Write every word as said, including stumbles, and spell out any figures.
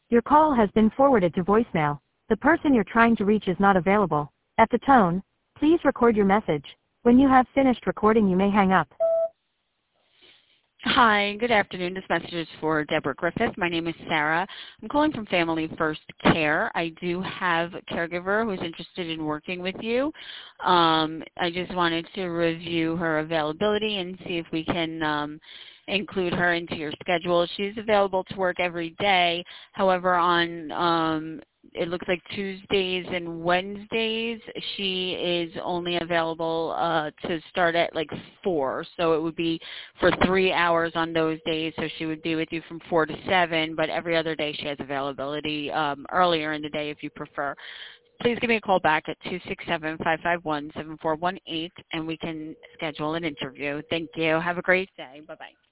Your call has been forwarded to voicemail. The person you're trying to reach is not available. At the tone, please record your message. When you have finished recording, you may hang up. Hi, good afternoon. This message is for Deborah Griffith. My name is Sarah. I'm calling from Family First Care. I do have a caregiver who's interested in working with you. Um, I just wanted to review her availability and see if we can um, include her into your schedule. She's available to work every day. However, on um, it looks like Tuesdays and Wednesdays, she is only available uh, to start at like four. So it would be for three hours on those days. So she would be with you from four to seven, but every other day she has availability um, earlier in the day if you prefer. Please give me a call back at two six seven, five five one, seven four one eight, and we can schedule an interview. Thank you. Have a great day. Bye-bye.